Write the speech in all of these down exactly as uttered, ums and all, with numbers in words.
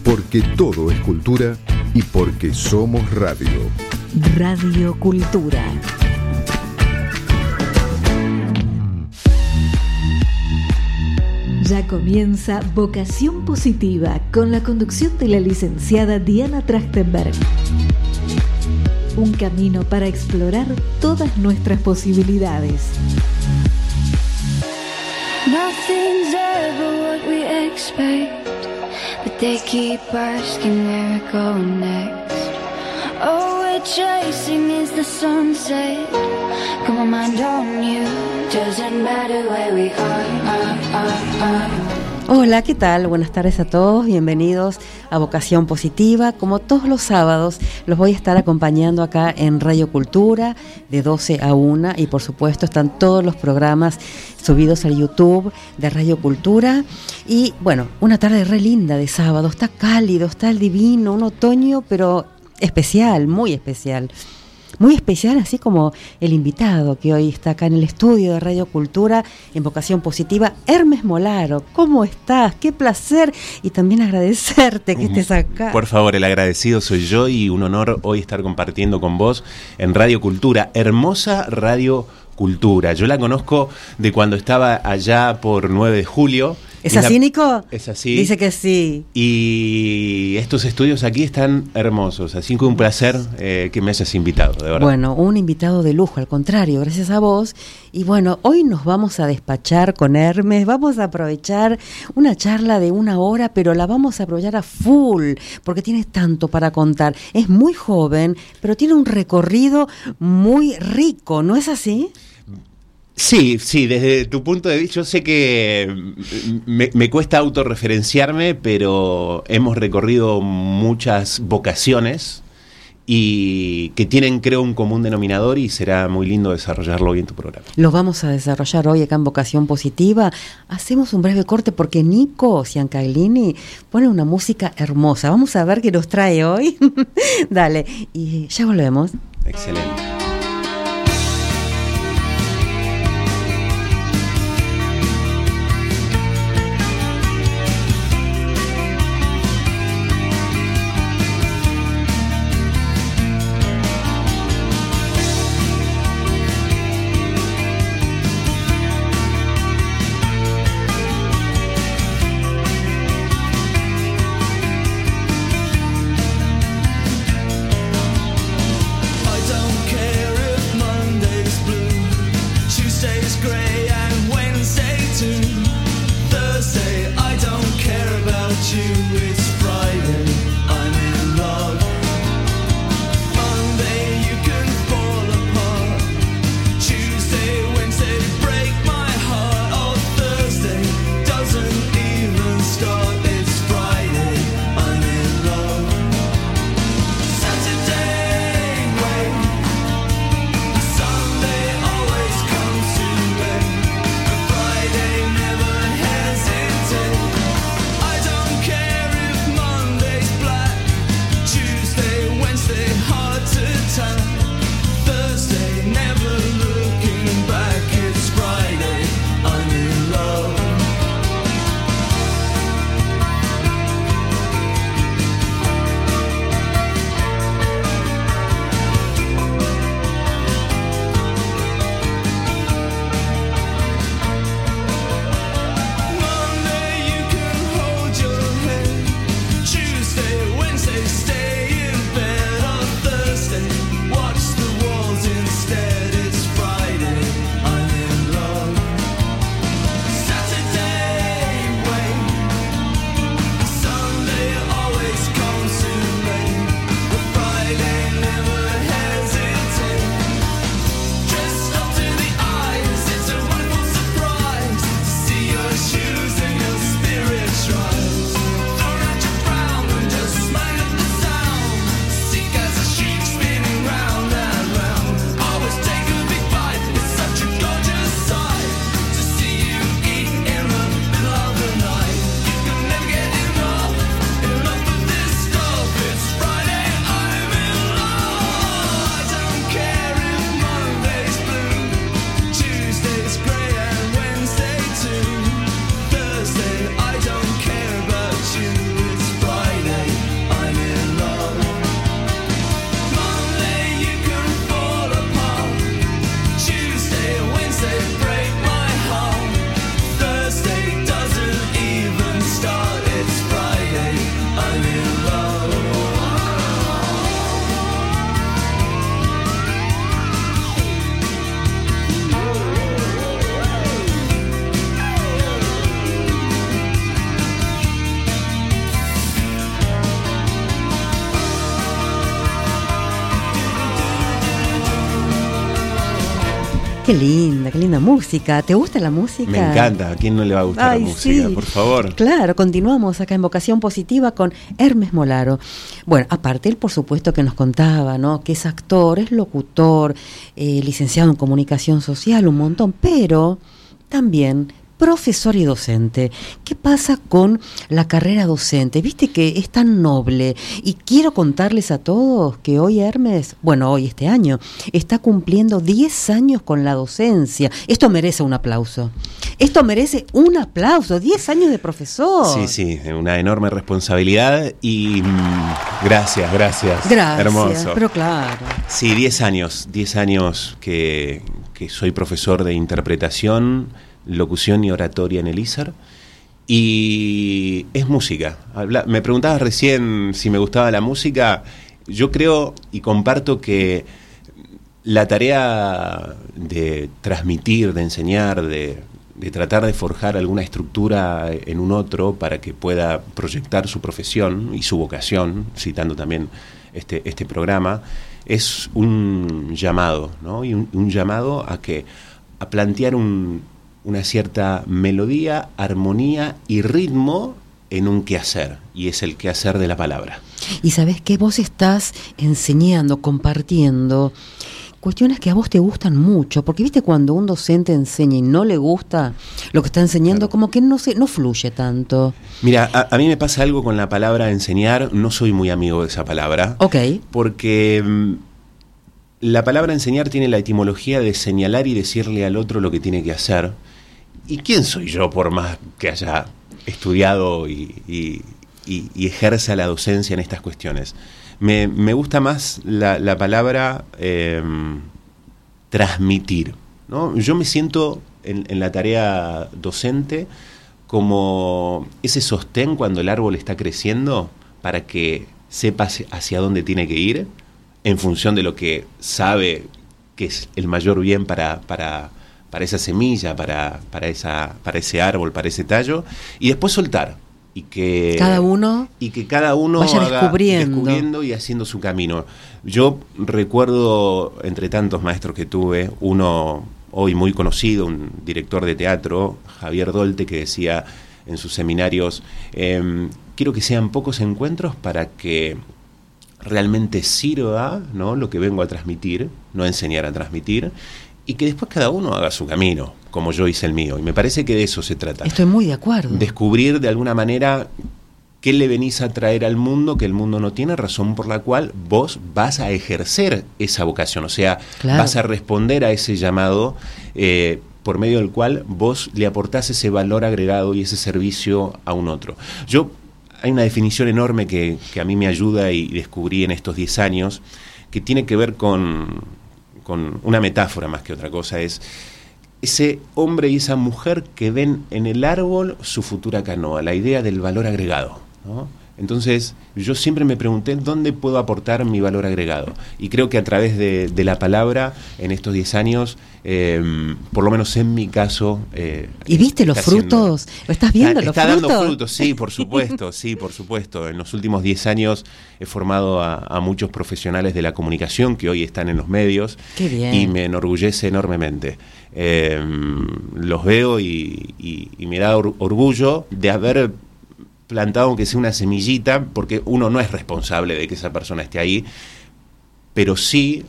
porque todo es cultura y porque somos radio. Radio Cultura. Ya comienza Vocación Positiva con la conducción de la licenciada Diana Trachtenberg. Un camino para explorar todas nuestras posibilidades. Nothing's ever what we expect, but they keep asking where we're going next. All we're chasing is the sunset. Got my mind on you. Doesn't matter where we are, are, are, are. Hola, ¿qué tal? Buenas tardes a todos, bienvenidos a Vocación Positiva. Como todos los sábados, los voy a estar acompañando acá en Radio Cultura de doce a una y por supuesto están todos los programas subidos al YouTube de Radio Cultura. Y bueno, una tarde re linda de sábado, está cálido, está divino, un otoño pero especial, muy especial. Muy especial, así como el invitado que hoy está acá en el estudio de Radio Cultura en Vocación Positiva, Hermes Molaro. ¿Cómo estás? Qué placer y también agradecerte que estés acá. Por favor, el agradecido soy yo y un honor hoy estar compartiendo con vos en Radio Cultura, hermosa Radio Cultura. Yo la conozco de cuando estaba allá por nueve de julio. ¿Es así, la... Nico? Es así. Dice que sí. Y estos estudios aquí están hermosos, así que un placer eh, que me hayas invitado, de verdad. Bueno, un invitado de lujo, al contrario, gracias a vos. Y bueno, hoy nos vamos a despachar con Hermes, vamos a aprovechar una charla de una hora, pero la vamos a aprovechar a full, porque tiene tanto para contar. Es muy joven, pero tiene un recorrido muy rico, ¿no es así? Sí, sí, desde tu punto de vista, yo sé que me, me cuesta autorreferenciarme, pero hemos recorrido muchas vocaciones y que tienen, creo, un común denominador y será muy lindo desarrollarlo hoy en tu programa. Lo vamos a desarrollar hoy acá en Vocación Positiva. Hacemos un breve corte porque Nico Ciancaglini pone una música hermosa. Vamos a ver qué nos trae hoy. Dale, y ya volvemos. Excelente. I don't care Qué linda, qué linda música. ¿Te gusta la música? Me encanta. ¿A quién no le va a gustar Ay, la música? sí. Por favor. Claro, continuamos acá en Vocación Positiva con Hermes Molaro. Bueno, aparte él por supuesto que nos contaba, ¿no? Que es actor, es locutor, eh, licenciado en comunicación social, un montón, pero también profesor y docente. ¿Qué pasa con la carrera docente? Viste que es tan noble y quiero contarles a todos que hoy Hermes, bueno, hoy este año, está cumpliendo diez años con la docencia. Esto merece un aplauso. Esto merece un aplauso. diez años de profesor. Sí, sí, una enorme responsabilidad y mmm, gracias, gracias. Gracias. Hermoso. Pero claro. Sí, diez años, diez años que, que soy profesor de interpretación, locución y oratoria en el I S A R, y es música. Habla, me preguntabas recién si me gustaba la música. Yo creo y comparto que la tarea de transmitir, de enseñar, de, de tratar de forjar alguna estructura en un otro para que pueda proyectar su profesión y su vocación, citando también este, este programa, es un llamado, ¿no? Y un, un llamado a que a plantear un una cierta melodía, armonía y ritmo en un quehacer, y es el quehacer de la palabra. Y sabés que vos estás enseñando, compartiendo cuestiones que a vos te gustan mucho, porque viste cuando un docente enseña y no le gusta lo que está enseñando, claro, como que no se, no fluye tanto. Mira, a, a mí me pasa algo con la palabra enseñar, no soy muy amigo de esa palabra. Ok. Porque mmm, la palabra enseñar tiene la etimología de señalar y decirle al otro lo que tiene que hacer. ¿Y quién soy yo por más que haya estudiado y, y, y, y ejerza la docencia en estas cuestiones? Me, me gusta más la, la palabra eh, transmitir, ¿no? Yo me siento en, en la tarea docente como ese sostén cuando el árbol está creciendo para que sepa hacia dónde tiene que ir en función de lo que sabe que es el mayor bien para... para para esa semilla, para, para, esa, para ese árbol, para ese tallo, y después soltar. Y que cada uno, y que cada uno vaya haga, descubriendo. descubriendo y haciendo su camino. Yo recuerdo, entre tantos maestros que tuve, uno hoy muy conocido, un director de teatro, Javier Dolte, que decía en sus seminarios, eh, quiero que sean pocos encuentros para que realmente sirva, ¿no?, lo que vengo a transmitir, no a enseñar, a transmitir, y que después cada uno haga su camino, como yo hice el mío. Y me parece que de eso se trata. Estoy muy de acuerdo. Descubrir de alguna manera qué le venís a traer al mundo que el mundo no tiene, razón por la cual vos vas a ejercer esa vocación. O sea, claro, vas a responder a ese llamado eh, por medio del cual vos le aportás ese valor agregado y ese servicio a un otro. Yo, hay una definición enorme que, que a mí me ayuda y descubrí en estos diez años, que tiene que ver con... con una metáfora más que otra cosa, es ese hombre y esa mujer que ven en el árbol su futura canoa, la idea del valor agregado, ¿no? Entonces, yo siempre me pregunté dónde puedo aportar mi valor agregado. Y creo que a través de, de la palabra, en estos diez años, eh, por lo menos en mi caso... Eh, ¿Y viste los frutos? Haciendo, ¿Lo estás viendo, está, los está frutos? Está dando frutos, sí, por supuesto, sí, por supuesto. En los últimos diez años he formado a, a muchos profesionales de la comunicación que hoy están en los medios. Qué bien. Y me enorgullece enormemente. Eh, los veo y, y, y me da or, orgullo de haber plantado, aunque sea una semillita, porque uno no es responsable de que esa persona esté ahí, pero sí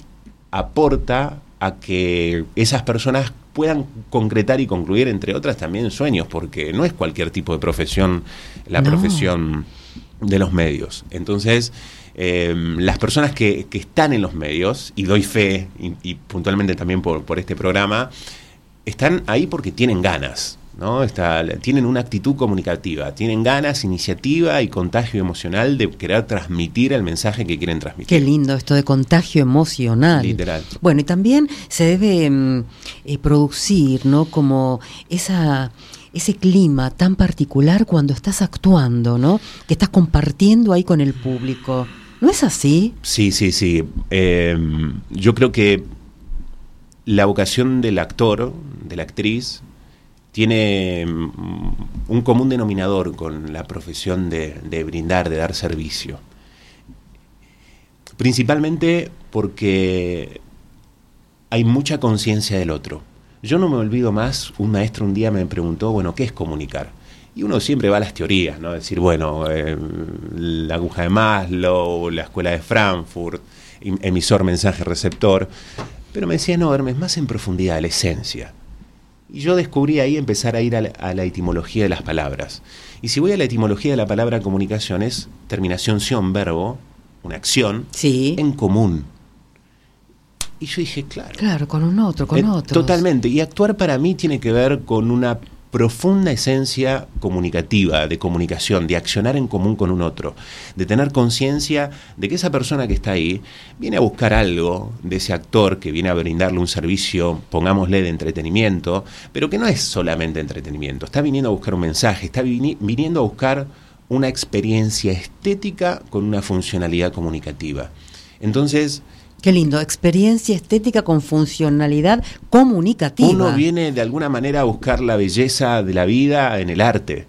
aporta a que esas personas puedan concretar y concluir, entre otras, también sueños, porque no es cualquier tipo de profesión la no. profesión de los medios. Entonces, eh, las personas que, que están en los medios, y doy fe, y, y puntualmente también por, por este programa, están ahí porque tienen ganas, ¿no? Está, tienen una actitud comunicativa, tienen ganas, iniciativa y contagio emocional de querer transmitir el mensaje que quieren transmitir. Qué lindo esto de contagio emocional. Literal. Bueno, y también se debe eh, producir, ¿no?, como esa... ese clima tan particular cuando estás actuando, ¿no?, que estás compartiendo ahí con el público. ¿No es así? Sí, sí, sí. Eh, yo creo que la vocación del actor, de la actriz, tiene un común denominador con la profesión de, de brindar, de dar servicio. Principalmente porque hay mucha conciencia del otro. Yo no me olvido más, un maestro un día me preguntó, bueno, ¿qué es comunicar? Y uno siempre va a las teorías, ¿no? Decir, bueno, eh, la aguja de Maslow, la escuela de Frankfurt, emisor, mensaje, receptor. Pero me decía, no, Hermes, más en profundidad, la esencia. Y yo descubrí ahí empezar a ir a la, a la etimología de las palabras. Y si voy a la etimología de la palabra comunicación, es terminación sion, verbo, una acción, sí, en común. Y yo dije, claro. Claro, con un otro, con eh, otro. Totalmente. Y actuar para mí tiene que ver con una profunda esencia comunicativa, de comunicación, de accionar en común con un otro, de tener conciencia de que esa persona que está ahí viene a buscar algo de ese actor que viene a brindarle un servicio, pongámosle, de entretenimiento, pero que no es solamente entretenimiento, está viniendo a buscar un mensaje, está vini- viniendo a buscar una experiencia estética con una funcionalidad comunicativa. Entonces, qué lindo, experiencia estética con funcionalidad comunicativa. uno viene de alguna manera a buscar la belleza de la vida en el arte.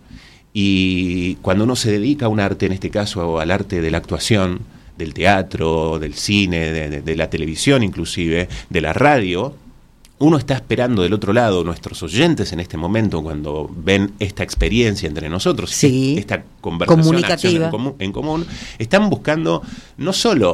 Y cuando uno se dedica a un arte, en este caso al arte de la actuación, del teatro, del cine, de, de, de la televisión inclusive, de la radio, uno está esperando del otro lado, nuestros oyentes en este momento, cuando ven esta experiencia entre nosotros, sí, esta conversación, comunicativa, acción en común, en común, están buscando no solo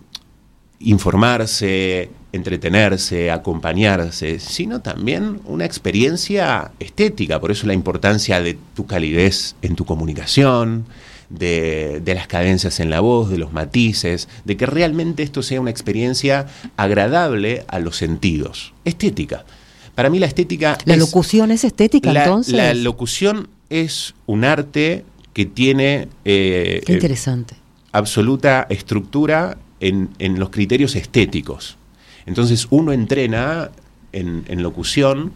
informarse, entretenerse, acompañarse, sino también una experiencia estética. Por eso la importancia de tu calidez en tu comunicación, de, de las cadencias en la voz, de los matices, de que realmente esto sea una experiencia agradable a los sentidos, estética. Para mí la estética... ¿La es, locución es estética, la, entonces? La locución es un arte que tiene... Eh, Qué interesante. Eh, absoluta estructura En, en los criterios estéticos. Entonces uno entrena en, en locución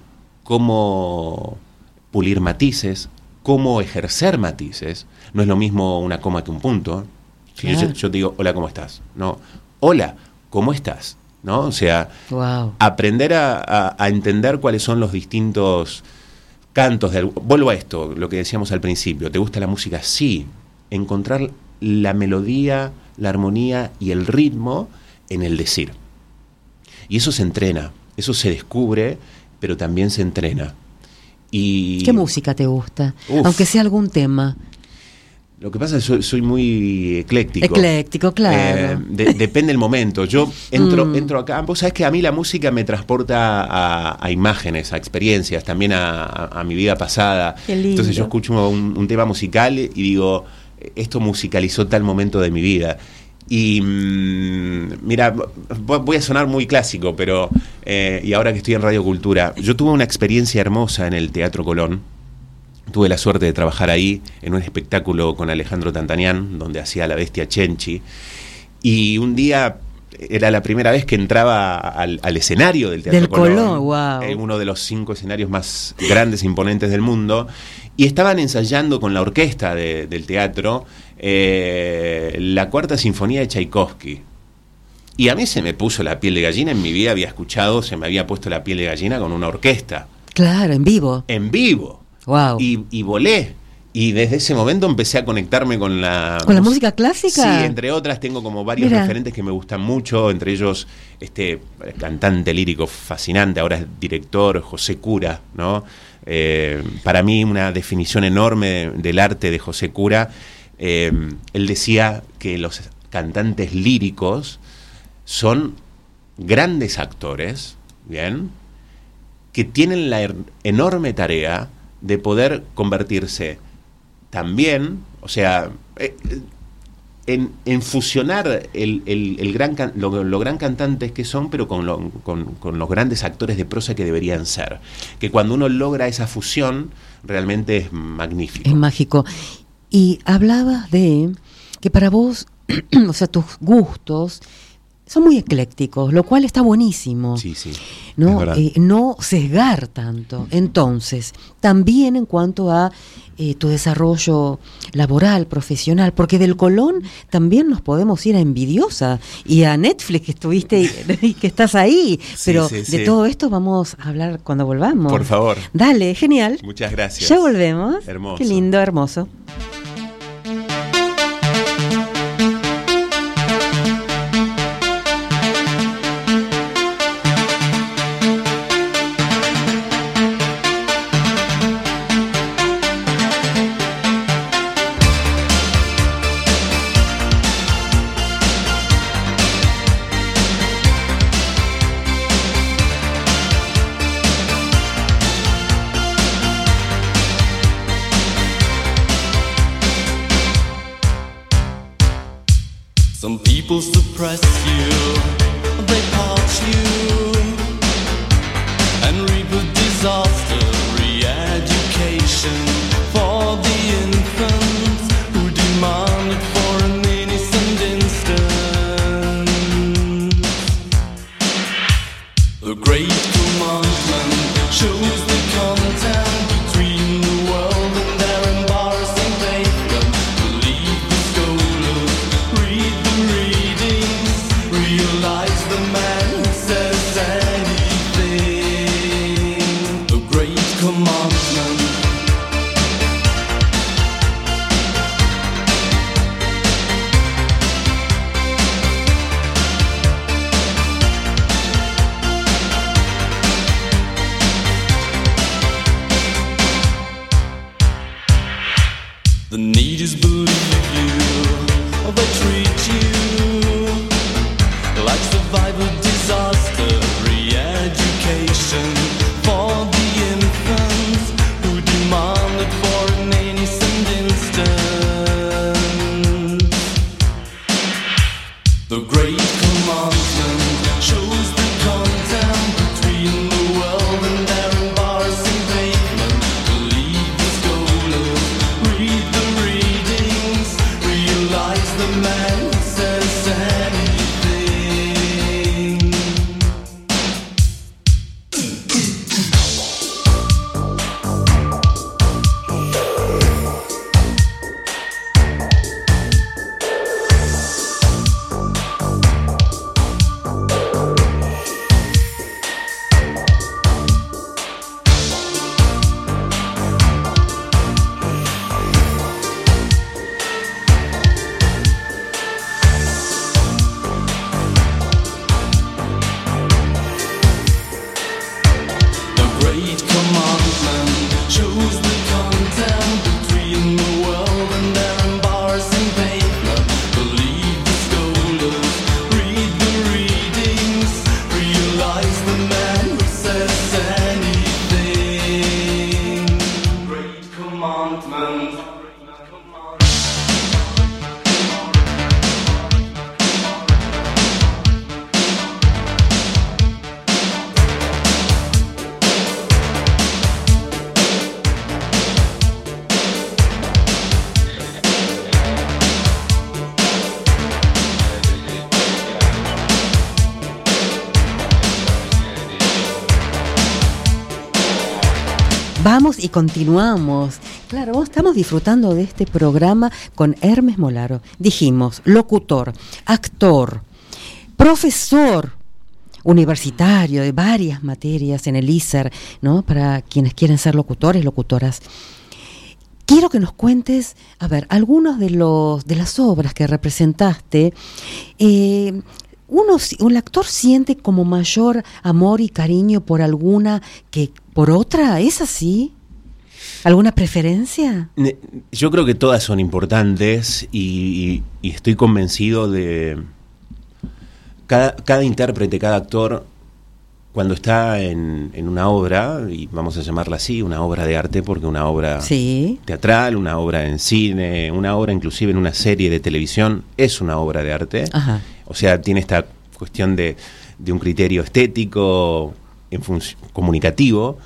cómo pulir matices, cómo ejercer matices. No es lo mismo una coma que un punto. Si claro. yo, yo te digo, hola, ¿cómo estás? No, hola, ¿cómo estás? ¿No? O sea, wow. aprender a, a, a entender cuáles son los distintos cantos. De, vuelvo a esto, lo que decíamos al principio. ¿Te gusta la música? Sí. Encontrar la melodía, la armonía y el ritmo en el decir. Y eso se entrena, eso se descubre, pero también se entrena. Y ¿qué música te gusta? Uf, aunque sea algún tema. Lo que pasa es que soy, soy muy ecléctico. Ecléctico, claro. Eh, de, depende del momento. Yo entro, mm. entro acá. Vos sabés que a mí la música me transporta a, a imágenes, a experiencias, también a, a, a mi vida pasada. Qué lindo. Entonces yo escucho un, un tema musical y digo, esto musicalizó tal momento de mi vida. Y mmm, mira, voy a sonar muy clásico, pero eh, y ahora que estoy en Radio Cultura, yo tuve una experiencia hermosa en el Teatro Colón. Tuve la suerte de trabajar ahí en un espectáculo con Alejandro Tantanián, donde hacía La Bestia Chenchi. Y un día era la primera vez que entraba al, al escenario del Teatro del Colón, Colón, wow. eh, uno de los cinco escenarios más grandes e imponentes del mundo. Y estaban ensayando con la orquesta de, del teatro eh, la Cuarta Sinfonía de Tchaikovsky. Y a mí se me puso la piel de gallina. En mi vida había escuchado, se me había puesto la piel de gallina con una orquesta. Claro, en vivo. En vivo. Wow. Y, y volé. Y desde ese momento empecé a conectarme con la... ¿Con la música clásica? Sí, entre otras tengo como varios Mira. referentes que me gustan mucho, entre ellos este cantante lírico fascinante, ahora es director, José Cura, ¿no? Eh, para mí una definición enorme del arte de José Cura. Eh, él decía que los cantantes líricos son grandes actores, ¿bien? Que tienen la er- enorme tarea de poder convertirse también, o sea, eh, en, en fusionar el, el, el gran can, lo, lo gran cantantes que son, pero con, lo, con, con los grandes actores de prosa que deberían ser. Que cuando uno logra esa fusión, realmente es magnífico. Es mágico. Y hablabas de que para vos, o sea, tus gustos son muy eclécticos, lo cual está buenísimo. Sí, sí. No, eh, no sesgar tanto. Entonces, también en cuanto a eh, tu desarrollo laboral, profesional, porque del Colón también nos podemos ir a Envidiosa y a Netflix, que estuviste y, y que estás ahí. Sí, pero sí, de sí. todo esto vamos a hablar cuando volvamos. Por favor. Dale, genial. Muchas gracias. Ya volvemos. Hermoso. Qué lindo, hermoso. Some people suppress you, they part you, and reap a disaster. Re-education for the infants who demand it for an innocent instant. The great commandment shows the content between the world and their embarrassing pavement. Believe the scholars, read the readings, realize the man who says anything. The great commandment. The need is believe you, or they treat you like survivor disaster. Re-education for the infants who demand it for an innocent instant. The great commandment shows the content between the world and their embarrassing pavement. Believe the scholars, read the readings, realize the man who says anything. The great commandment shows the content between the world and their embarrassing pavement. Believe the scholars, read the readings, realize the man who says anything. Great commandment. Vamos y continuamos. Claro, estamos disfrutando de este programa con Hermes Molaro. Dijimos, locutor, actor, profesor universitario de varias materias en el I S E R, ¿no? Para quienes quieren ser locutores, locutoras. Quiero que nos cuentes, a ver, algunos de los de las obras que representaste. Eh, uno, un actor siente como mayor amor y cariño por alguna que por otra, ¿es así? ¿Alguna preferencia? Yo creo que todas son importantes y, y, y estoy convencido de cada, cada intérprete, cada actor, cuando está en, en una obra, y vamos a llamarla así, una obra de arte, porque una obra sí. teatral, una obra en cine, una obra inclusive en una serie de televisión, es una obra de arte. Ajá. O sea, tiene esta cuestión de, de un criterio estético, en func- comunicativo.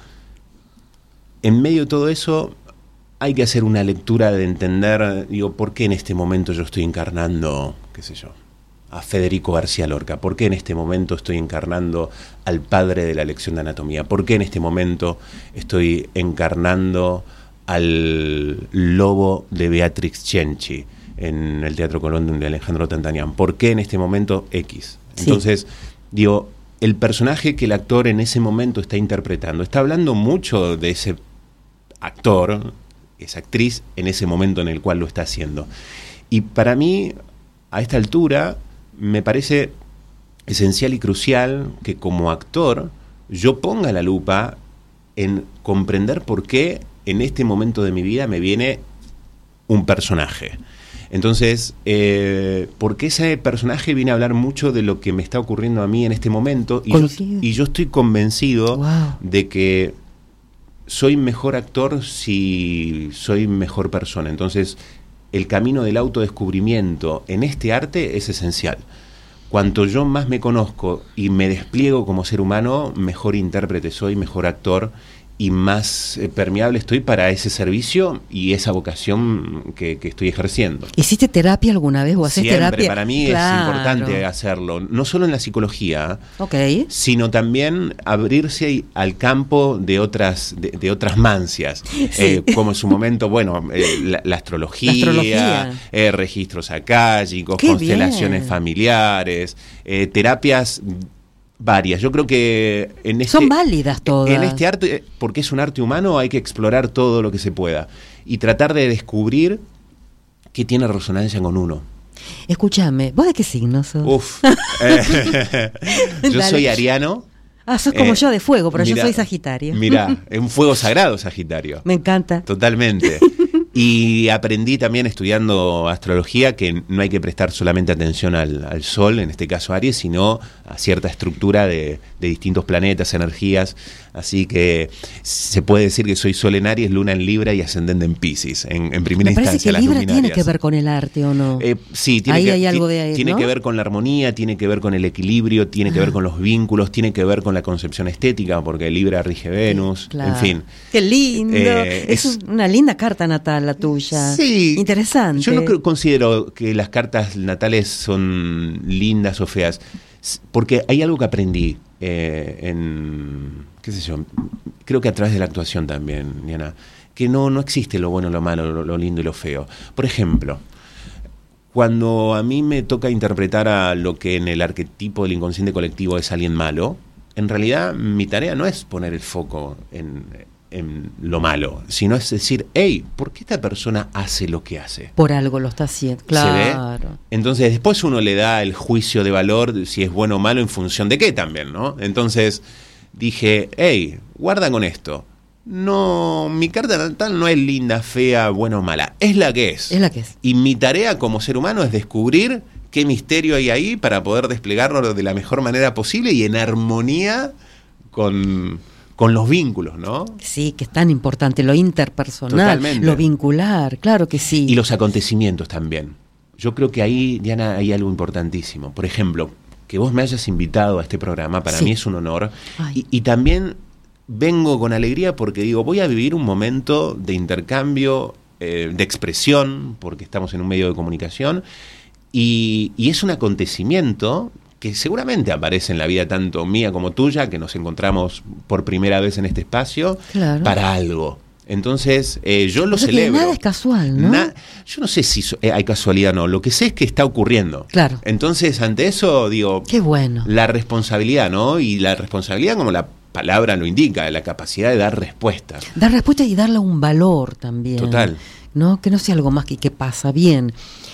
En medio de todo eso hay que hacer una lectura de entender, digo, ¿por qué en este momento yo estoy encarnando, qué sé yo, a Federico García Lorca? ¿Por qué en este momento estoy encarnando al padre de la lección de anatomía? ¿Por qué en este momento estoy encarnando al lobo de Beatrix Cenci en el Teatro Colón de Alejandro Tantanian? ¿Por qué en este momento X? Entonces, sí. digo, el personaje que el actor en ese momento está interpretando, está hablando mucho de ese actor, esa actriz, en ese momento en el cual lo está haciendo. Y para mí, a esta altura, me parece esencial y crucial que como actor yo ponga la lupa en comprender por qué en este momento de mi vida me viene un personaje. Entonces, eh, porque ese personaje viene a hablar mucho de lo que me está ocurriendo a mí en este momento, y, yo, y yo estoy convencido wow. de que soy mejor actor si soy mejor persona. Entonces, el camino del autodescubrimiento en este arte es esencial. Cuanto yo más me conozco y me despliego como ser humano, mejor intérprete soy, mejor actor y más eh, permeable estoy para ese servicio y esa vocación que, que estoy ejerciendo. ¿Hiciste terapia alguna vez o haces Siempre, terapia? para mí Claro. es importante hacerlo, no solo en la psicología, Ok. sino también abrirse al campo de otras de, de otras mancias, Sí. eh, como en su momento, bueno, eh, la, la astrología, La astrología. eh, registros akáshicos, Qué constelaciones bien. familiares, eh, terapias varias. Yo creo que en este, Son válidas todas. en este arte, porque es un arte humano, hay que explorar todo lo que se pueda y tratar de descubrir qué tiene resonancia con uno. Escúchame, ¿vos de qué signo sos? Uf. Eh, yo Dale. soy ariano. Ah, sos como Eh, yo de fuego, pero mira, yo soy Sagitario. Mira, es un fuego sagrado Sagitario. Me encanta. Totalmente. Y aprendí también estudiando astrología que no hay que prestar solamente atención al, al Sol, en este caso Aries, sino a cierta estructura de, de distintos planetas, energías. Así que se puede decir que soy Sol en Aries, Luna en Libra y ascendente en Piscis, en, en primera Me parece instancia. que las Libra tiene luminarias. que ver con el arte, ¿o no? Eh, sí, tiene, Ahí que, hay algo ti- de- tiene ¿no? que ver con la armonía, tiene que ver con el equilibrio, tiene que ver con los vínculos, tiene que ver con la concepción estética, porque Libra rige Venus, Claro. en fin. Qué lindo. Eh, es, es- una linda carta natal la tuya. Sí. Interesante. Yo no creo- considero que las cartas natales son lindas o feas, s- porque hay algo que aprendí eh, en, qué sé yo, creo que a través de la actuación también, Diana, que no, no existe lo bueno, lo malo, lo, lo lindo y lo feo. Por ejemplo, cuando a mí me toca interpretar a lo que en el arquetipo del inconsciente colectivo es alguien malo, en realidad mi tarea no es poner el foco en, en lo malo, sino es decir, hey, ¿por qué esta persona hace lo que hace? Por algo lo está haciendo. Claro. ¿Se ve? Entonces después uno le da el juicio de valor de si es bueno o malo en función de qué también, ¿no? Entonces dije, hey, guarda con esto. No, mi carta natal no es linda, fea, buena o mala, es la que es. Es la que es. Y mi tarea como ser humano es descubrir qué misterio hay ahí para poder desplegarlo de la mejor manera posible y en armonía con, con los vínculos, ¿no? Sí, que es tan importante, lo interpersonal, Totalmente. lo vincular, claro que sí. Y los acontecimientos también. Yo creo que ahí, Diana, hay algo importantísimo. Por ejemplo, que vos me hayas invitado a este programa, para Sí. mí es un honor. Ay. Y, y también vengo con alegría porque digo, voy a vivir un momento de intercambio, eh, de expresión, porque estamos en un medio de comunicación, y, y es un acontecimiento que seguramente aparece en la vida tanto mía como tuya, que nos encontramos por primera vez en este espacio, Claro. para algo. Entonces, eh, yo lo O sea que celebro. nada es casual, ¿no? Na- yo no sé si so- eh, hay casualidad o no, lo que sé es que está ocurriendo. Claro. Entonces, ante eso, digo, Qué bueno. la responsabilidad, ¿no? Y la responsabilidad, como la palabra lo indica, la capacidad de dar respuesta. Dar respuesta y darle un valor también. Total. ¿No? Que no sea algo más que que pasa bien.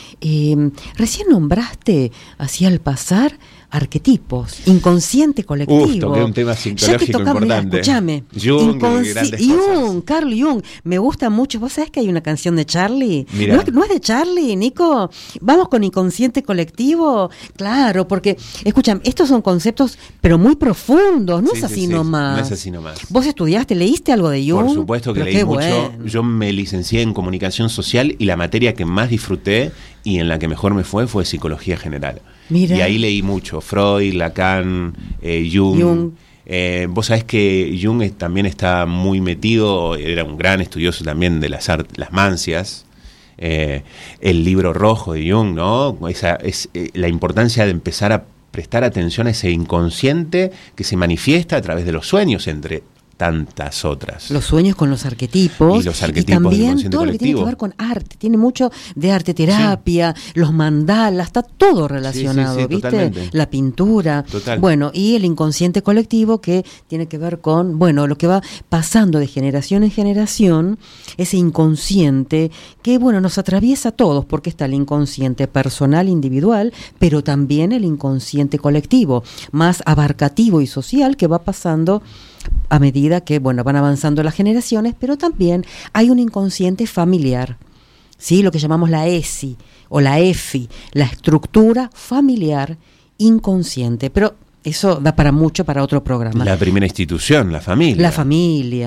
Eh, recién nombraste, así al pasar, arquetipos, inconsciente colectivo. Uf, toqué un tema Ya que psicológico tocamos, mirá, importante. escúchame. Jung, Inconci- grandes Jung, cosas. Carl Jung, me gusta mucho. ¿Vos sabés que hay una canción de Charlie? Mirá. ¿No es, no es de Charlie, Nico? Vamos con inconsciente colectivo. Claro, porque, escúchame, estos son conceptos, pero muy profundos, no Sí, es sí, así sí, nomás. no es así nomás. ¿Vos estudiaste, leíste algo de Jung? Por supuesto que Pero leí qué mucho. bueno. Yo me licencié en comunicación social y la materia que más disfruté y en la que mejor me fue fue psicología general. Mira. Y ahí leí mucho, Freud, Lacan, eh, Jung. Jung. Eh, vos sabés que Jung es- también está muy metido, era un gran estudioso también de las, art- las mancias. Eh, el libro rojo de Jung, ¿no? Esa, es eh, la importancia de empezar a prestar atención a ese inconsciente que se manifiesta a través de los sueños, entre tantas otras. Los sueños con los arquetipos. Y los arquetipos del también inconsciente todo lo que tiene que colectivo. ver con arte. Tiene mucho de arte terapia, los mandalas, está todo relacionado, Sí, sí, sí, ¿viste? totalmente. La pintura. Total. Bueno, y el inconsciente colectivo que tiene que ver con, bueno, lo que va pasando de generación en generación, ese inconsciente que, bueno, nos atraviesa a todos, porque está el inconsciente personal, individual, pero también el inconsciente colectivo, más abarcativo y social, que va pasando a medida que, bueno, van avanzando las generaciones, pero también hay un inconsciente familiar, ¿sí? Lo que llamamos la E S I o la E F I, la estructura familiar inconsciente, pero eso da para mucho para otro programa. La primera institución, la familia. La familia.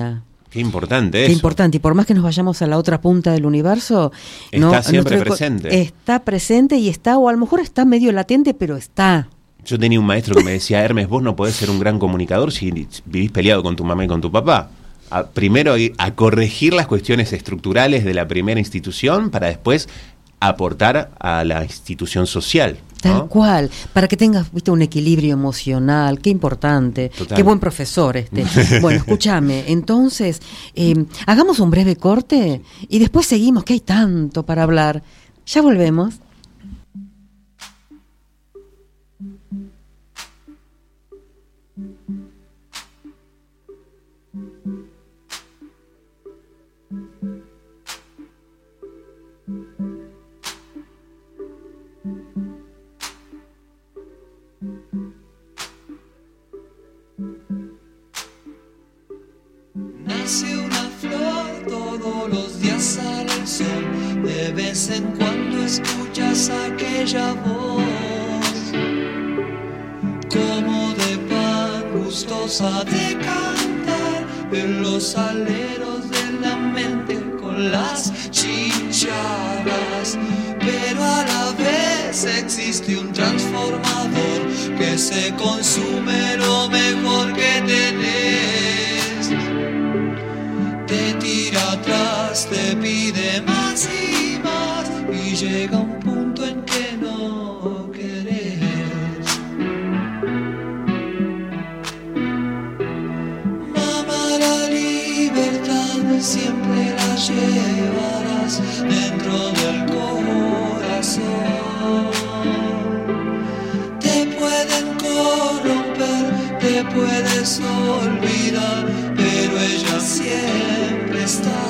Qué importante Qué eso. importante, y por más que nos vayamos a la otra punta del universo, Está no, siempre nuestro- presente. Está presente y está, o a lo mejor está medio latente, pero está. Yo tenía un maestro que me decía, Hermes, vos no podés ser un gran comunicador si vivís peleado con tu mamá y con tu papá. A, primero a, a corregir las cuestiones estructurales de la primera institución para después aportar a la institución social. Tal ¿no? cual, para que tengas, viste, un equilibrio emocional, qué importante, Total. qué buen profesor este. Bueno, escúchame, entonces, eh, hagamos un breve corte y después seguimos, que hay tanto para hablar. Ya volvemos. Nace una flor, todos los días sale el sol. De vez en cuando escuchas aquella voz, como de pan gustosa de cantar en los aleros de la mente con las chicharras. Pero a la vez existe un transformador que se consume lo mejor que tenés. Te tira atrás, te pide más y más, y llega un punto en que no querés. Mamá, la libertad siempre la llevarás dentro del corazón. Te pueden corromper, te puedes olvidar, pero ella siempre está.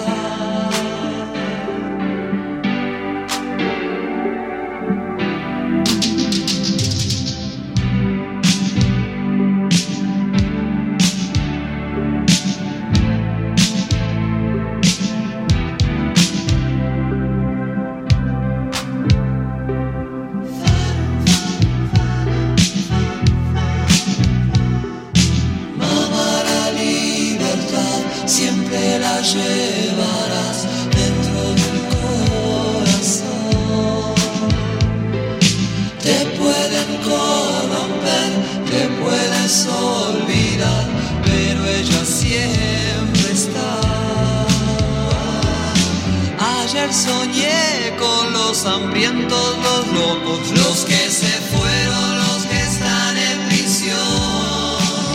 Mamá, la libertad siempre la llevarás dentro del corazón. Te pueden corromper, te puedes olvidar, pero ella siempre está. Ayer soñé con los hambrientos, los locos, los que se fueron, los que están en prisión.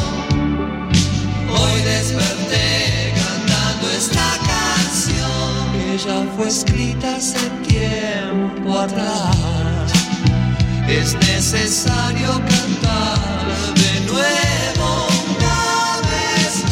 Hoy desperté cantando esta canción que ya fue escrita hace tiempo atrás. Es necesario cantar de nuevo una vez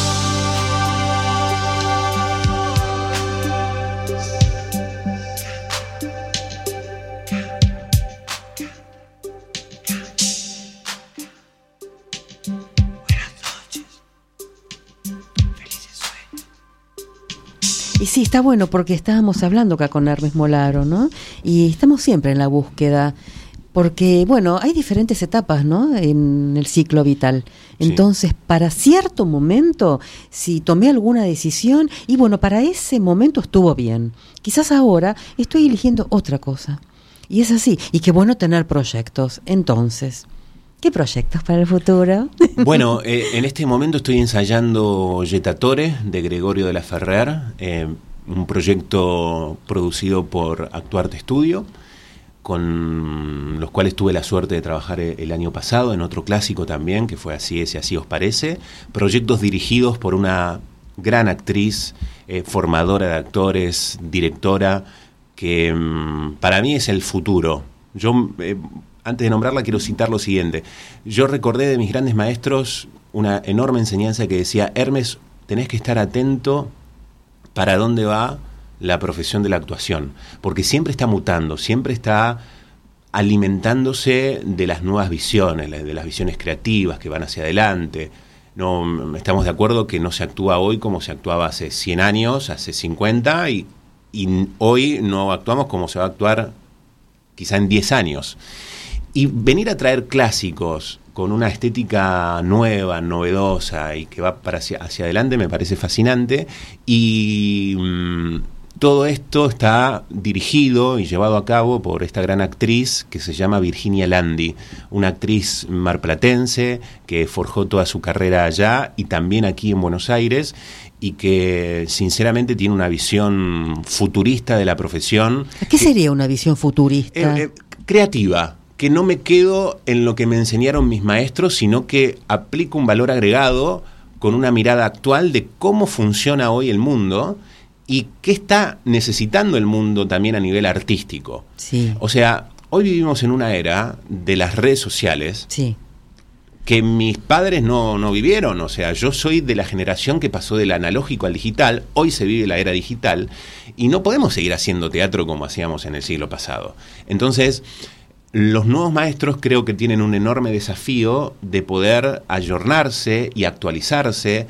Y sí, está bueno porque estábamos hablando acá con Hermes Molaro, ¿no? Y estamos siempre en la búsqueda, porque, bueno, hay diferentes etapas, ¿no?, en el ciclo vital. Entonces, sí, para cierto momento, si tomé alguna decisión, y bueno, para ese momento estuvo bien. Quizás ahora estoy eligiendo otra cosa. Y es así. Y qué bueno tener proyectos. Entonces, ¿qué proyectos para el futuro? Bueno, eh, en este momento estoy ensayando Jettatore de Gregorio de la Ferrer, eh, un proyecto producido por Actuarte Studio, con los cuales tuve la suerte de trabajar el año pasado en otro clásico también, que fue Así es y así os parece. Proyectos dirigidos por una gran actriz, eh, formadora de actores, directora, que mmm, para mí es el futuro. Yo, eh, antes de nombrarla, quiero citar lo siguiente. Yo recordé de mis grandes maestros una enorme enseñanza que decía: Hermes, tenés que estar atento para dónde va la profesión de la actuación, porque siempre está mutando, siempre está alimentándose de las nuevas visiones, de las visiones creativas que van hacia adelante. No, estamos de acuerdo que no se actúa hoy como se actuaba hace cien años, hace cincuenta, y, y hoy no actuamos como se va a actuar quizá en diez años. y venir a traer clásicos con una estética nueva, novedosa y que va para hacia, hacia adelante me parece fascinante. Y mmm, todo esto está dirigido y llevado a cabo por esta gran actriz que se llama Virginia Landi, una actriz marplatense que forjó toda su carrera allá y también aquí en Buenos Aires, y que sinceramente tiene una visión futurista de la profesión. ¿Qué sería una visión futurista? Eh, eh, creativa, que no me quedo en lo que me enseñaron mis maestros, sino que aplico un valor agregado con una mirada actual de cómo funciona hoy el mundo y qué está necesitando el mundo también a nivel artístico. Sí. O sea, hoy vivimos en una era de las redes sociales. Sí. Que mis padres no, no vivieron. O sea, yo soy de la generación que pasó del analógico al digital. Hoy se vive la era digital y no podemos seguir haciendo teatro como hacíamos en el siglo pasado. Entonces, los nuevos maestros creo que tienen un enorme desafío de poder ayornarse y actualizarse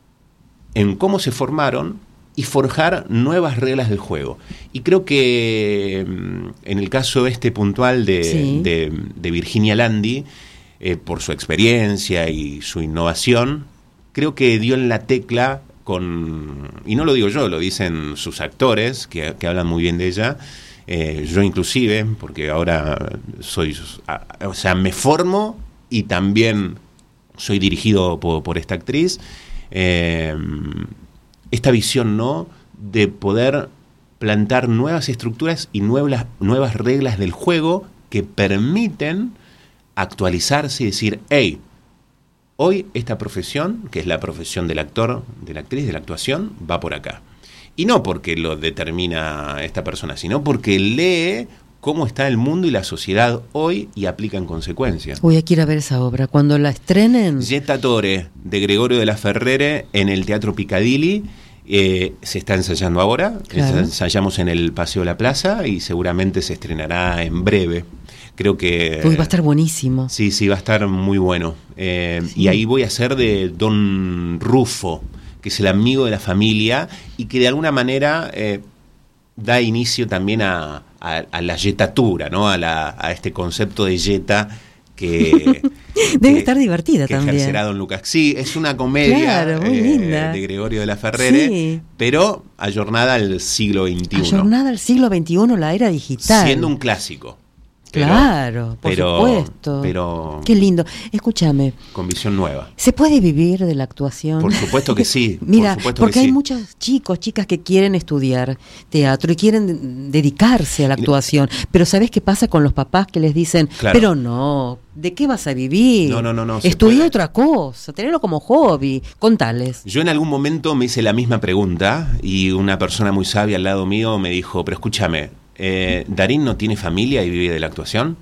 en cómo se formaron y forjar nuevas reglas del juego. Y creo que en el caso este puntual de, sí. de, de Virginia Landi, eh, por su experiencia y su innovación, creo que dio en la tecla con, y no lo digo yo, lo dicen sus actores, que, que hablan muy bien de ella, eh, yo inclusive, porque ahora soy, o sea, me formo y también soy dirigido por, por esta actriz, eh, esta visión, ¿no?, de poder plantar nuevas estructuras y nuevas, nuevas reglas del juego que permiten actualizarse y decir, hey, hoy esta profesión, que es la profesión del actor, de la actriz, de la actuación, va por acá. Y no porque lo determina esta persona, sino porque lee cómo está el mundo y la sociedad hoy y aplica en consecuencia. Voy a ir a ver esa obra. Cuando la estrenen... Jetta Tore, de Gregorio de la Ferrere, en el Teatro Picadilly. Eh, se está ensayando ahora, claro. Ensayamos en el Paseo de la Plaza y seguramente se estrenará en breve. Creo que... Uy, va a estar buenísimo. Sí, sí, va a estar muy bueno. Eh, sí. Y ahí voy a hacer de Don Rufo, que es el amigo de la familia y que de alguna manera eh, da inicio también a, a, a la yetatura, ¿no? A, la, a este concepto de yeta que... Debe que, estar divertida que también. ejercerá Don Lucas. Sí, es una comedia, claro, muy eh, linda. de Gregorio de la Ferrere, sí. Pero ayornada al siglo veintiuno. Ayornada al siglo veintiuno, la era digital. Siendo un clásico. Pero, claro, por pero, supuesto. Pero qué lindo. Escúchame. Con visión nueva. ¿Se puede vivir de la actuación? Por supuesto que sí. Mira, por supuesto porque que hay sí. muchos chicos, chicas que quieren estudiar teatro y quieren dedicarse a la actuación. Pero ¿sabés qué pasa con los papás que les dicen, claro. pero no, ¿de qué vas a vivir? No, no, no, no. Estudia otra cosa, tenerlo como hobby. Contales. Yo en algún momento me hice la misma pregunta y una persona muy sabia al lado mío me dijo, pero escúchame, eh, ¿Darín no tiene familia y vive de la actuación?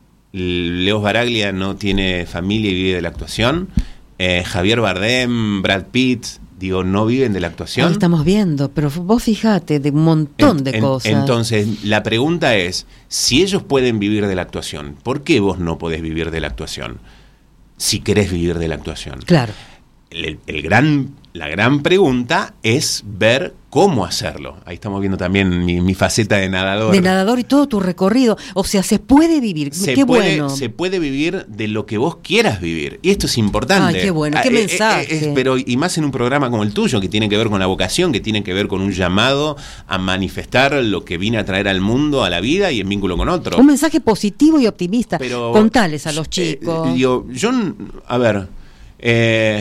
Leo Baraglia no tiene familia y vive de la actuación. Eh, Javier Bardem, Brad Pitt, digo, no viven de la actuación. Ahí estamos viendo, pero vos fijate de un montón en, de en, cosas. Entonces, la pregunta es, si ellos pueden vivir de la actuación, ¿por qué vos no podés vivir de la actuación? Si querés vivir de la actuación. Claro. El, el gran, la gran pregunta es ver cómo hacerlo. Ahí estamos viendo también mi, mi faceta de nadador. De nadador y todo tu recorrido. O sea, se puede vivir. Se qué puede, bueno. Se puede vivir de lo que vos quieras vivir. Y esto es importante. Ay, qué bueno, qué eh, mensaje. Eh, eh, pero y más en un programa como el tuyo, que tiene que ver con la vocación, que tiene que ver con un llamado a manifestar lo que vine a traer al mundo, a la vida y en vínculo con otro. Un mensaje positivo y optimista. Pero, contales a los chicos. Eh, digo, yo, a ver... Eh,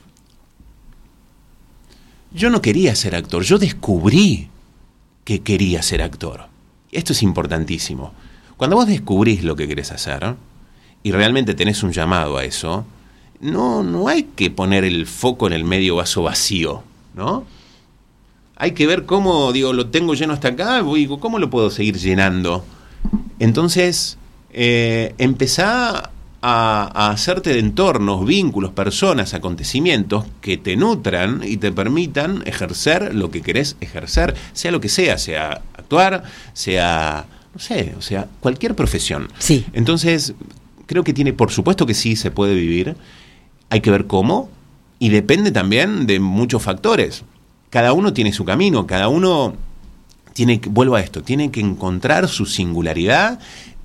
Yo no quería ser actor, yo descubrí que quería ser actor. Esto es importantísimo. Cuando vos descubrís lo que querés hacer y realmente tenés un llamado a eso, no, no hay que poner el foco en el medio vaso vacío, ¿no? Hay que ver cómo, digo, lo tengo lleno hasta acá, digo, ¿cómo lo puedo seguir llenando? Entonces, eh, empezá A, a hacerte de entornos, vínculos, personas, acontecimientos que te nutran y te permitan ejercer lo que querés ejercer, sea lo que sea, sea actuar, sea, no sé, o sea, cualquier profesión. Sí. Entonces, creo que tiene, por supuesto que sí se puede vivir, hay que ver cómo, y depende también de muchos factores. Cada uno tiene su camino, cada uno tiene, vuelvo a esto, tiene que encontrar su singularidad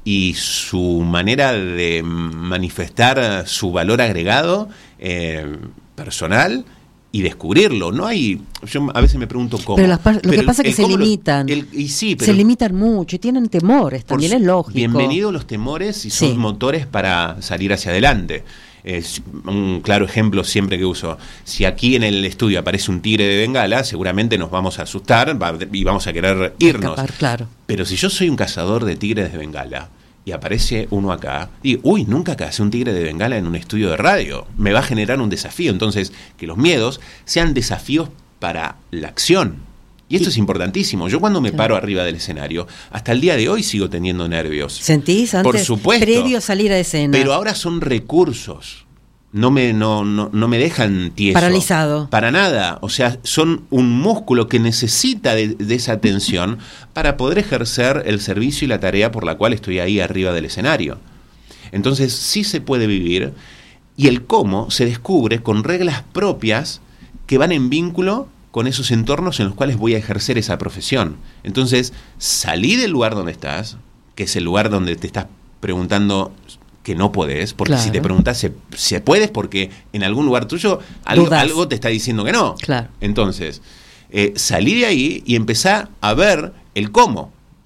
y su manera de manifestar su valor agregado eh, personal y descubrirlo. No hay, yo a veces me pregunto cómo. Pero las, lo pero que pasa el, es que el se lo, limitan. El, y sí, pero se limitan mucho y tienen temores, también su, es lógico. Bienvenidos los temores y son sí. motores para salir hacia adelante. Es un claro ejemplo siempre que uso. Si aquí en el estudio aparece un tigre de Bengala, seguramente nos vamos a asustar va, y vamos a querer irnos. Escapar, claro. Pero si yo soy un cazador de tigres de Bengala y aparece uno acá, y uy, nunca cacé un tigre de Bengala en un estudio de radio, me va a generar un desafío. Entonces, que los miedos sean desafíos para la acción. Y esto y, es importantísimo. Yo cuando me claro. paro arriba del escenario, hasta el día de hoy sigo teniendo nervios. ¿Sentís antes? Por supuesto. Previo a salir a escena. Pero ahora son recursos. No me, no, no, no me dejan tieso. Paralizado. Para nada. O sea, son un músculo que necesita de, de esa tensión para poder ejercer el servicio y la tarea por la cual estoy ahí arriba del escenario. Entonces, sí se puede vivir, y el cómo se descubre con reglas propias que van en vínculo con esos entornos en los cuales voy a ejercer esa profesión. Entonces, salí del lugar donde estás, que es el lugar donde te estás preguntando que no podés, porque claro. si te preguntas se, se puedes, porque en algún lugar tuyo algo, algo te está diciendo que no. Claro. Entonces, eh, salí de ahí y empecé a ver el cómo.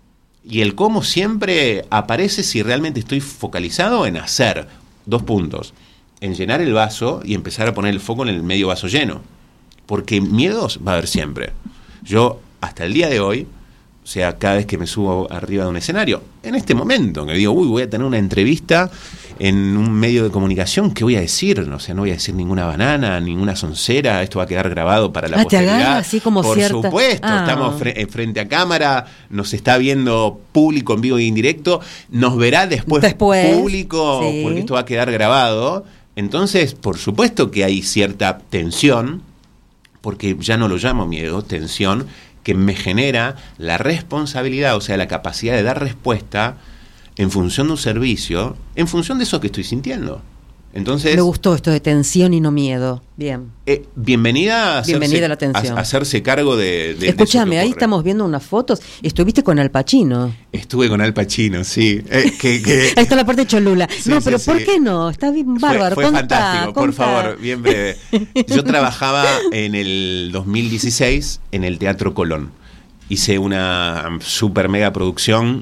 Y el cómo siempre aparece si realmente estoy focalizado en hacer dos puntos. En llenar el vaso y empezar a poner el foco en el medio vaso lleno. Porque miedos va a haber siempre. Yo, hasta el día de hoy, o sea, cada vez que me subo arriba de un escenario, en este momento, que digo, uy, voy a tener una entrevista en un medio de comunicación, ¿qué voy a decir? O sea, no voy a decir ninguna banana, ninguna soncera, esto va a quedar grabado para la ah, posteridad. ¿te agarra así como Por cierta? supuesto, ah. estamos fre- frente a cámara, nos está viendo público en vivo y en directo, nos verá después, después público, sí. porque esto va a quedar grabado. Entonces, por supuesto que hay cierta tensión, porque ya no lo llamo miedo, tensión, que me genera la responsabilidad, o sea, la capacidad de dar respuesta en función de un servicio, en función de eso que estoy sintiendo. Entonces, me gustó esto de tensión y no miedo. Bien. Eh, bienvenida a hacerse, bienvenida a la tensión. A, a hacerse cargo de, de Escúchame, de ahí estamos viendo unas fotos. Estuviste con Al Pacino. Estuve con Al Pacino, sí. Eh, que, que... Ahí está la parte de Cholula. Sí, no, sí, pero sí. ¿por qué no? Está bien bárbaro. Fue, fue contá, fantástico, contá. por favor, bien breve. Yo trabajaba en el dos mil dieciséis en el Teatro Colón. Hice una super mega producción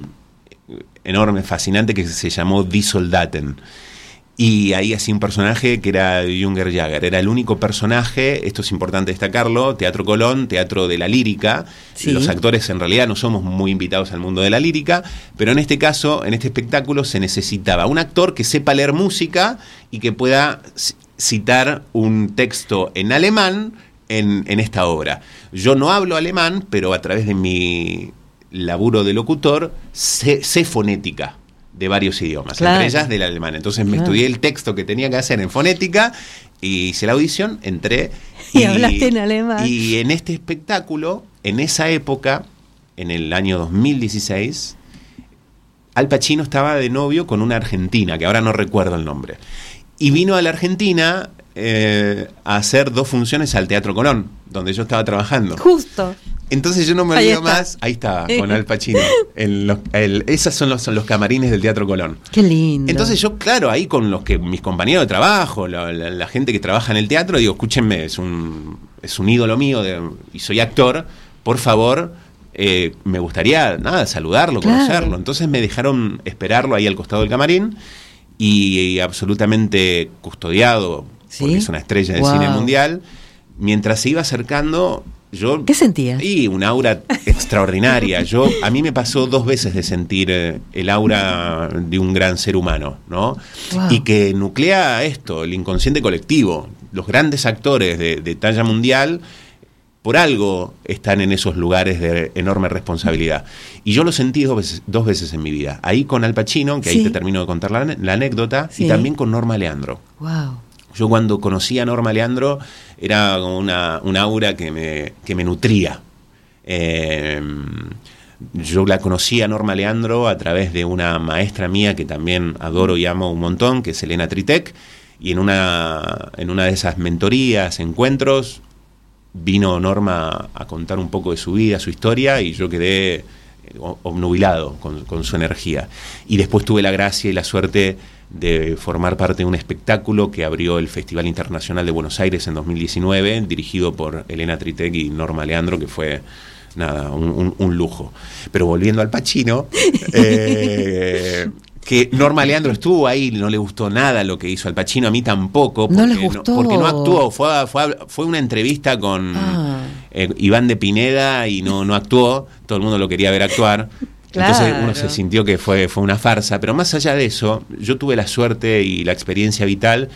enorme, fascinante, que se llamó Die Soldaten. Y ahí hacía un personaje que era Junger Jagger. Era el único personaje, esto es importante destacarlo, Teatro Colón, teatro de la lírica. Sí. Los actores en realidad no somos muy invitados al mundo de la lírica, pero en este caso, en este espectáculo, se necesitaba un actor que sepa leer música y que pueda citar un texto en alemán en, en esta obra. Yo no hablo alemán, pero a través de mi laburo de locutor sé, sé fonética de varios idiomas, claro. entre ellas del alemán. Entonces me claro. estudié el texto que tenía que hacer en fonética y hice la audición, entré y, y hablaste en alemán. Y en este espectáculo, en esa época, en el año dos mil dieciséis, Al Pacino estaba de novio con una argentina, que ahora no recuerdo el nombre. Y vino a la Argentina eh, a hacer dos funciones al Teatro Colón, donde yo estaba trabajando. Justo. Entonces yo no me olvido más, ahí estaba, con Al Pacino. En los, el, esas son los, son los camarines del Teatro Colón. Qué lindo. Entonces yo, claro, ahí con los que mis compañeros de trabajo, la, la, la gente que trabaja en el teatro, digo, escúchenme, es un, es un ídolo mío de, y soy actor, por favor, eh, me gustaría, nada, saludarlo, claro. conocerlo. Entonces me dejaron esperarlo ahí al costado del camarín y, y absolutamente custodiado, ¿sí? Porque es una estrella del wow. cine mundial. Mientras se iba acercando... Yo, ¿qué sentías? Y un aura extraordinaria. Yo, a mí me pasó dos veces de sentir eh, el aura de un gran ser humano, ¿no? Wow. Y que nuclea esto, el inconsciente colectivo. Los grandes actores de, de talla mundial, por algo están en esos lugares de enorme responsabilidad. Y yo lo sentí dos veces, dos veces en mi vida. Ahí con Al Pacino, que sí. ahí te termino de contar la, la anécdota, sí. y también con Norma Leandro. Wow. Yo cuando conocí a Norma Leandro era una, una aura que me, que me nutría. Eh, yo la conocí a Norma Leandro a través de una maestra mía que también adoro y amo un montón, que es Elena Tritec, y en una, en una de esas mentorías, encuentros, vino Norma a contar un poco de su vida, su historia, y yo quedé obnubilado con, con su energía. Y después tuve la gracia y la suerte de formar parte de un espectáculo que abrió el Festival Internacional de Buenos Aires en dos mil diecinueve, dirigido por Elena Tritek y Norma Leandro, que fue nada, un, un, un lujo. Pero volviendo al Pacino, eh, que Norma Leandro estuvo ahí, no le gustó nada lo que hizo Al Pacino, a mí tampoco, porque no les gustó, no, porque no actuó, fue, fue, fue una entrevista con ah. eh, Iván de Pineda y no, no actuó, todo el mundo lo quería ver actuar. Claro. Entonces uno se sintió que fue, fue una farsa, pero más allá de eso, yo tuve la suerte y la experiencia vital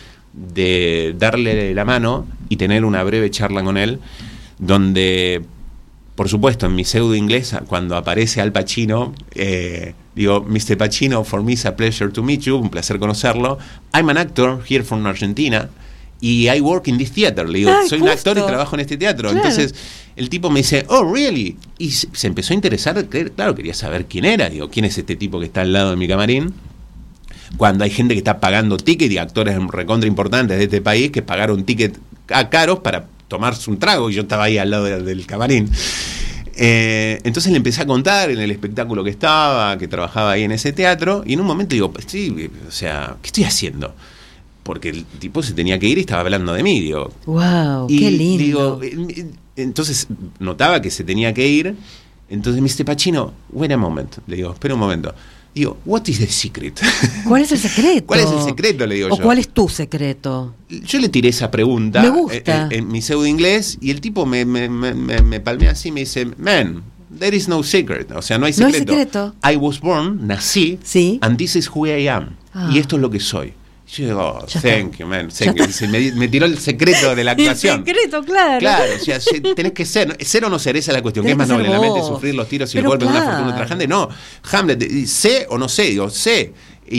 de darle la mano y tener una breve charla con él, donde, por supuesto, en mi pseudo inglés, cuando aparece Al Pacino, eh, digo, mister Pacino, for me it's a pleasure to meet you, un placer conocerlo. I'm an actor here from Argentina. Y I work in this theater, le digo, Ay, soy justo. un actor y trabajo en este teatro. Claro. Entonces el tipo me dice, oh, really? Y se, se empezó a interesar, claro, quería saber quién era, digo, quién es este tipo que está al lado de mi camarín. Cuando hay gente que está pagando ticket y actores recontra importantes de este país que pagaron ticket a caros para tomarse un trago y yo estaba ahí al lado de, del camarín. Eh, entonces le empecé a contar en el espectáculo que estaba, que trabajaba ahí en ese teatro, y en un momento digo, sí, o sea, ¿qué estoy haciendo? Porque el tipo se tenía que ir y estaba hablando de mí, digo. ¡Wow! Y ¡Qué lindo! Digo, entonces notaba que se tenía que ir, entonces mister Pacino, wait a moment, le digo, espera un momento. Digo, what is the secret? ¿Cuál es el secreto? ¿Cuál es el secreto? Le digo ¿O yo. cuál es tu secreto? Yo le tiré esa pregunta. Me gusta. En, en mi pseudo inglés y el tipo me, me, me, me, me palmea así y me dice, man, there is no secret. O sea, no hay secreto. No hay secreto. I was born, nací, ¿Sí? and this is who I am. Ah. Y esto es lo que soy. Yo digo, oh, thank you, man. Thank you. Se me, me tiró el secreto de la actuación. El secreto, claro. Claro, o sea, tenés que ser. Ser o no ser, esa es la cuestión. ¿Qué es más noble? ¿La mente sufrir los tiros y Pero el golpe claro. de una fortuna ultrajante? No. Hamlet, sé o no sé, digo, sé.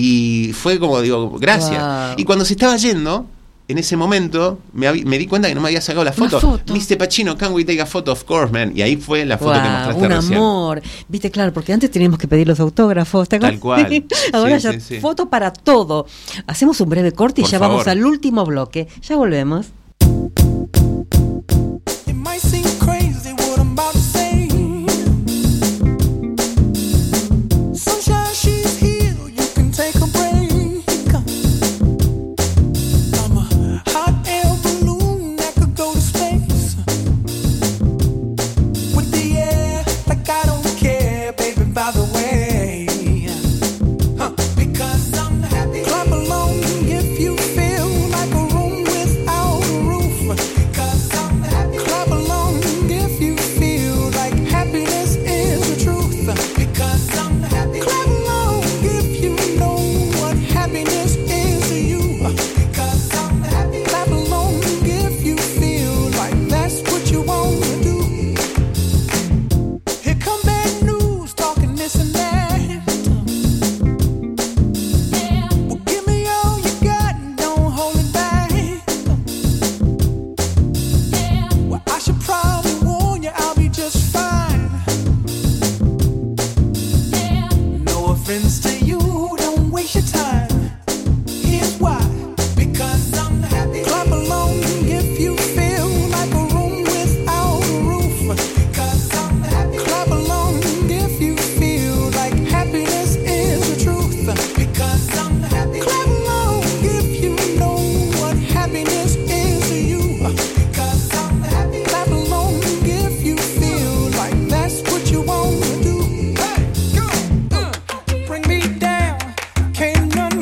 Y fue como, digo, gracias. Wow. Y cuando se estaba yendo, en ese momento, me, me di cuenta que no me había sacado la foto. foto. mister Pacino, can we take a photo? Of course, man. Y ahí fue la foto wow, que mostraste un recién. Un amor. Viste, claro, porque antes teníamos que pedir los autógrafos. ¿Te Tal cual. Ahora sí, ya sí, sí. foto para todo. Hacemos un breve corte y Por ya favor. vamos al último bloque. Ya volvemos. Can't none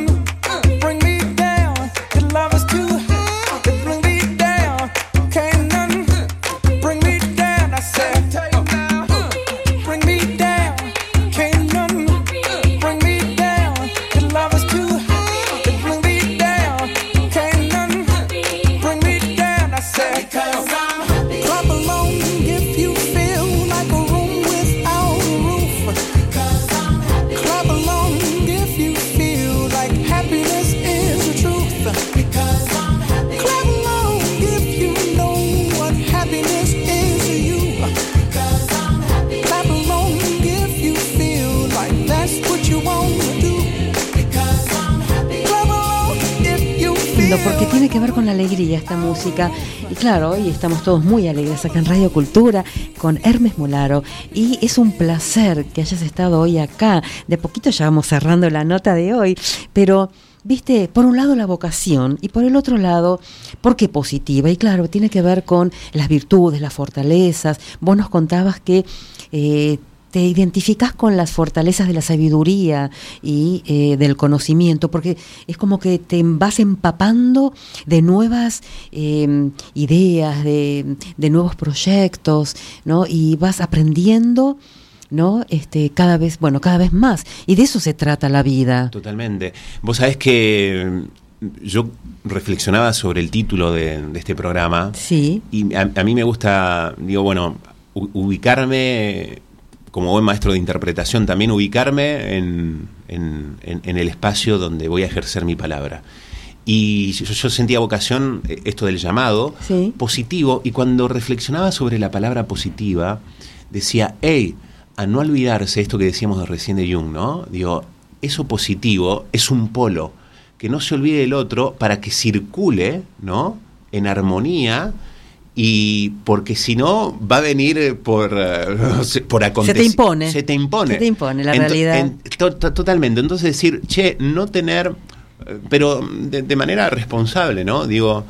lindo, porque tiene que ver con la alegría esta música. Y claro, hoy estamos todos muy alegres acá en Radio Cultura con Hermes Molaro. Y es un placer que hayas estado hoy acá. De poquito ya vamos cerrando la nota de hoy, pero... Viste, por un lado la vocación y por el otro lado, ¿por qué positiva? Y claro, tiene que ver con las virtudes, las fortalezas. Vos nos contabas que eh, te identificás con las fortalezas de la sabiduría y eh, del conocimiento, porque es como que te vas empapando de nuevas eh, ideas, de, de nuevos proyectos, ¿no? Y vas aprendiendo, ¿no? Este, cada vez, bueno, cada vez más. Y de eso se trata la vida. Totalmente. Vos sabés que yo reflexionaba sobre el título de, de este programa. Sí. Y a, a mí me gusta, digo, bueno, u- ubicarme, como buen maestro de interpretación, también ubicarme en, en, en, en el espacio donde voy a ejercer mi palabra. Y yo, yo sentía vocación, esto del llamado, sí, positivo, y cuando reflexionaba sobre la palabra positiva, decía, hey, a no olvidarse esto que decíamos de recién de Jung, ¿no? Digo, eso positivo es un polo, que no se olvide el otro para que circule, ¿no? En armonía, y porque si no va a venir por, uh, por acontecer. Se te impone. Se te impone. Se te impone la Ento- realidad. en- to- to- totalmente. Entonces decir, che, no tener, eh, pero de, de manera responsable, ¿no? Digo,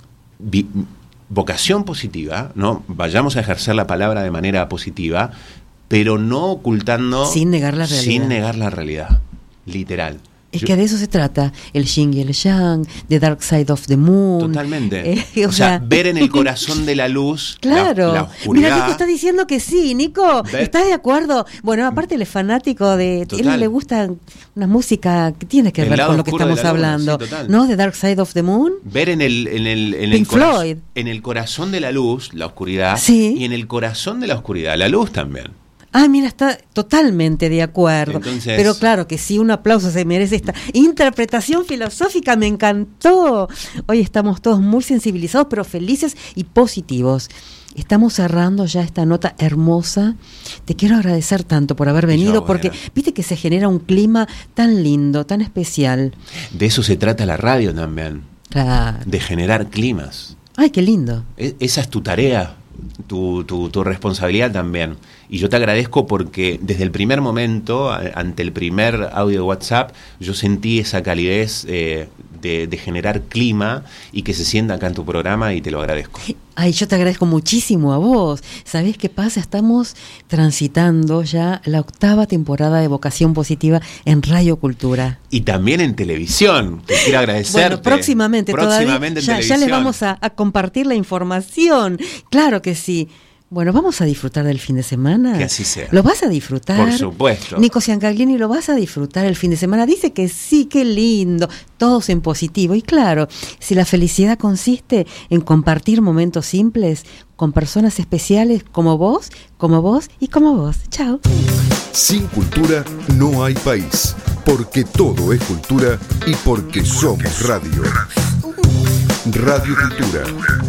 vi, vocación positiva, ¿no? Vayamos a ejercer la palabra de manera positiva, pero no ocultando... Sin negar la realidad. Sin negar la realidad, literal. Es Yo- que de eso se trata, el yin y el yang, The Dark Side of the Moon. Totalmente. Eh, o, o sea, sea, ver en el corazón de la luz Claro. la, la oscuridad. Mira, Nico está diciendo que sí, Nico. Ver- ¿Estás de acuerdo? Bueno, aparte él es fanático de... Total. A él le gusta una música que tiene que El ver lado con lo que oscuro de estamos la luna, hablando. sí, total. ¿No? The Dark Side of the Moon. Ver en el, en el, en el Pink corazón, Floyd. en el corazón de la luz, la oscuridad, Sí. y en el corazón de la oscuridad, la luz también. Ah, mira, está totalmente de acuerdo. Entonces- Pero claro que sí, un aplauso se merece esta interpretación filosófica, me encantó. Hoy estamos todos muy sensibilizados, pero felices y positivos. Estamos cerrando ya esta nota hermosa. Te quiero agradecer tanto por haber Y yo, venido, bueno. porque viste que se genera un clima tan lindo, tan especial. De eso se trata la radio también, Claro. de generar climas. Ay, qué lindo. E- esa es tu tarea, tu, tu, tu responsabilidad también. Y yo te agradezco porque desde el primer momento, a- ante el primer audio de WhatsApp, yo sentí esa calidez eh, de, de generar clima y que se sienta acá en tu programa, y te lo agradezco. Ay, yo te agradezco muchísimo a vos. ¿Sabés qué pasa? Estamos transitando ya la octava temporada de Vocación Positiva en Radio Cultura. Y también en televisión, te quiero agradecer. Bueno, próximamente, próximamente todavía en ya, ya les televisión. vamos a, a compartir la información. Claro que sí. Bueno, vamos a disfrutar del fin de semana. Que así sea. ¿Lo vas a disfrutar? Por supuesto. Nico Ciancaglini, ¿lo vas a disfrutar el fin de semana? Dice que sí, qué lindo. Todos en positivo. Y claro, si la felicidad consiste en compartir momentos simples con personas especiales como vos, como vos y como vos. Chao. Sin cultura no hay país, porque todo es cultura y porque somos radio. Radio Cultura.